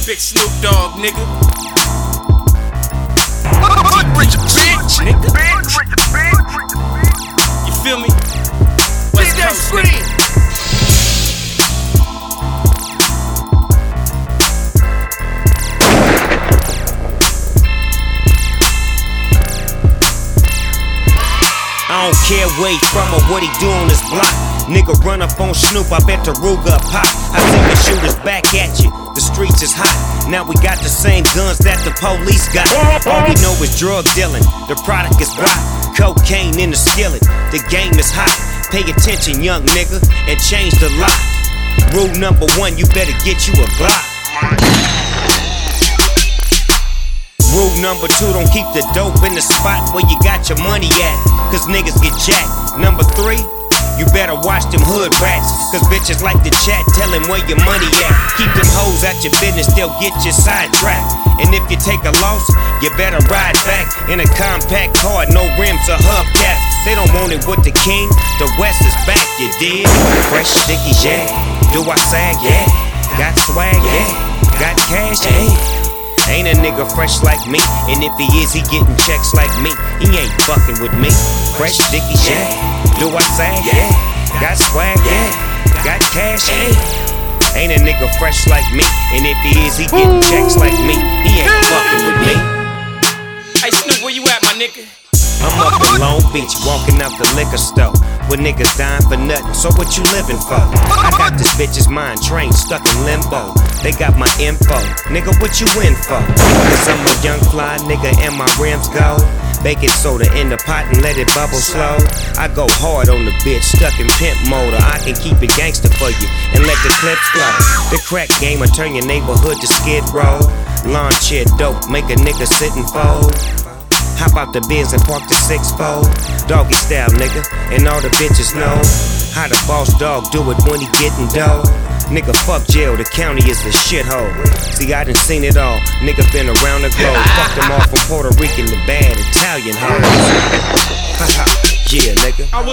Big Snoop Dogg, nigga. Rich, nigga. You feel me? West Coast, nigga. I don't care where he from or what he do on his block. Nigga run up on Snoop, I bet the Ruger pop. I seen the shooters back at you, the streets is hot. Now we got the same guns that the police got. All we know is drug dealing, the product is rock. Cocaine in the skillet, the game is hot. Pay attention, young nigga, and change the lock. Rule number 1, you better get you a Glock. Rule number 2, don't keep the dope in the spot where you got your money at, cause niggas get jacked. Number 3, you better watch them hood rats, cause bitches like to chat, tell them where your money at. Keep them hoes at your business, they'll get you sidetracked. And if you take a loss, you better ride back in a compact car, no rims or hubcaps. They don't want it with the king, the West is back, you dig? Fresh stickies, yeah. Do I sag, yeah. Got swag, yeah. Got cash, yeah. Ain't a nigga fresh like me, and if he is, he getting checks like me. He ain't fucking with me. Fresh stickies, yeah. Do I sag, yeah. Got swag, yeah. Got cash, yeah. Ain't a nigga fresh like me, and if he is, he getting checks like me. He ain't fucking with me. Hey Snoop, where you at, my nigga? I'm up in Long Beach, walking out the liquor store, with niggas dying for nothing, so what you living for? I got this bitch's mind trained, stuck in limbo. They got my info, nigga, what you in for? Cause I'm a young fly nigga and my rims go. Baking soda in the pot and let it bubble slow. I go hard on the bitch, stuck in pimp mode, or I can keep it gangster for you and let the clips flow. The crack game will turn your neighborhood to Skid Row. Lawn chair dope, make a nigga sit and fold. Hop out the Benz and park the 6-4. Doggy style, nigga, and all the bitches know how the boss dog do it when he gettin' dough. Nigga, fuck jail, the county is a shithole. See, I done seen it all, nigga been around the globe. Fucked them all from Puerto Rican to bad Italian hoes. Yeah, nigga.